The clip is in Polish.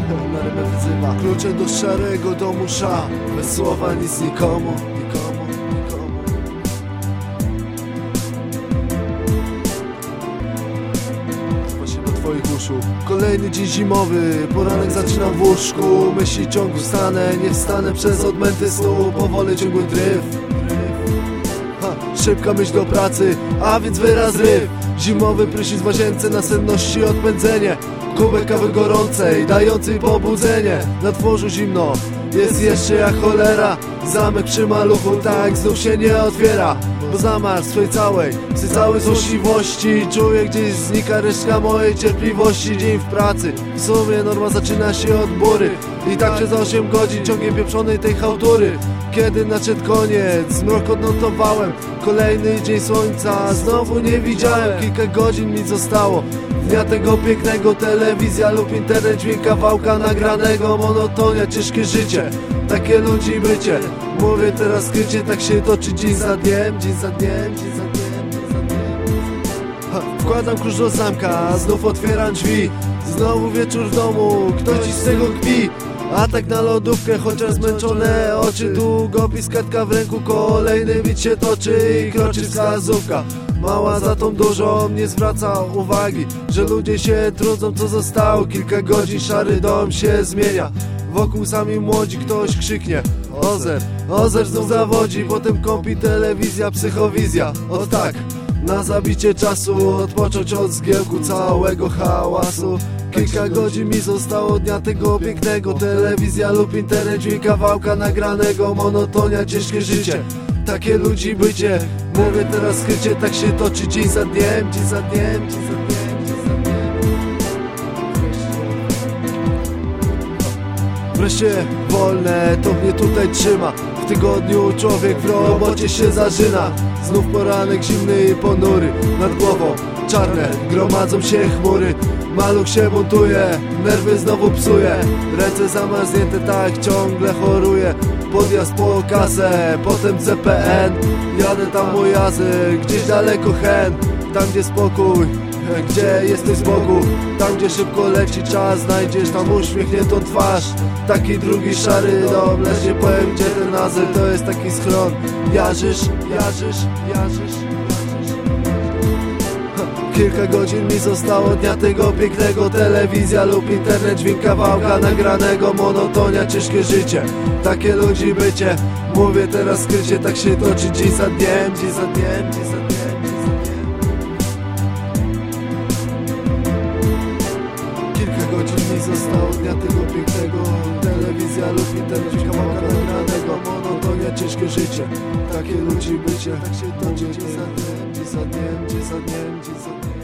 na rymę wyzywa. Klucze do szarego domu sza, bez słowa nic nikomu. Twoich uszu. Kolejny dzień zimowy, poranek zaczynam w łóżku. Myśli ciągu wstanę, nie wstanę przez odmęty snu. Powoli ciągły dryf, szybka myśl do pracy, a więc wyraz ryf. Zimowy prysznic w łazience, na senności odpędzenie. Kubek kawy gorącej, dającej pobudzenie. Na dworzu zimno, jest jeszcze jak cholera. Zamek przy maluchu, tak znów się nie otwiera. Bo zamarzł swojej całej złośliwości. Czuję, gdzieś znika resztka mojej cierpliwości. Dzień w pracy, w sumie norma zaczyna się od bury. I tak przez 8 godzin ciągnie pieprzonej tej chałtury. Kiedy nadszedł koniec, zmrok odnotowałem. Kolejny dzień słońca znowu nie widziałem. Kilka godzin mi zostało dnia tego pięknego. Telewizja lub internet, dźwięk kawałka nagranego. Monotonia, ciężkie życie, takie ludzi bycie. Mówię teraz skrycie, tak się toczy dzień za dniem. Wkładam klucz do zamka, znów otwieram drzwi. Znowu wieczór w domu, ktoś dziś z tego kpi. Atak na lodówkę, chociaż zmęczone oczy. Długopis, kartka w ręku, kolejny bit się toczy i kroczy wskazówka. Mała za tą dużą, nie zwraca uwagi, że ludzie się trudzą, co zostało. Kilka godzin, szary dom się zmienia. Wokół sami młodzi, ktoś krzyknie Ozer znów zawodzi. Potem kąpi telewizja, psychowizja. O tak, na zabicie czasu, odpocząć od zgiełku całego hałasu. Kilka godzin mi zostało dnia tego pięknego. Telewizja lub internet, dźwięk kawałka nagranego. Monotonia, ciężkie życie, takie ludzi bycie. Mówię teraz skrycie, tak się toczy dzień za dniem. Wreszcie wolne, to mnie tutaj trzyma. W tygodniu człowiek w robocie się zażyna. Znów poranek zimny i ponury. Nad głową czarne, gromadzą się chmury. Maluch się buntuje, nerwy znowu psuje. Ręce zamarznięte, tak ciągle choruje. Podjazd po kasę, potem CPN. Jadę tam o jazy, gdzieś daleko hen. Tam gdzie spokój, gdzie jesteś z boku. Tam gdzie szybko leci czas, znajdziesz tam uśmiechniętą twarz. Taki drugi szary dom, lecz nie powiem gdzie ten nazyw. To jest taki schron, jarzysz. Kilka godzin mi zostało dnia tego pięknego. Telewizja lub internet, dźwięk kawałka nagranego. Monotonia, ciężkie życie, takie ludzi bycie. Mówię teraz skrycie, tak się toczy dzień za dniem. Kilka godzin mi zostało dnia tego pięknego. Telewizja lub internet, dźwięk kawałka nagranego. Monotonia, ciężkie życie, takie ludzi bycie. Tak się toczy dzień za dniem.